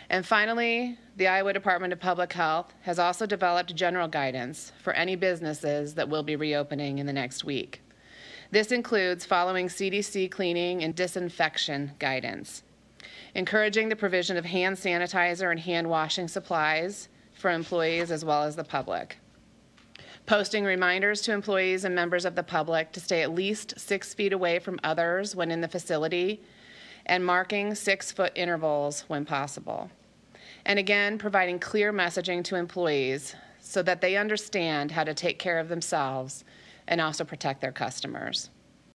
And finally, the Iowa Department of Public Health has also developed general guidance for any businesses that will be reopening in the next week. This includes following CDC cleaning and disinfection guidance, encouraging the provision of hand sanitizer and hand washing supplies for employees as well as the public, posting reminders to employees and members of the public to stay at least 6 feet away from others when in the facility, and marking 6-foot intervals when possible. And again, providing clear messaging to employees so that they understand how to take care of themselves and also protect their customers.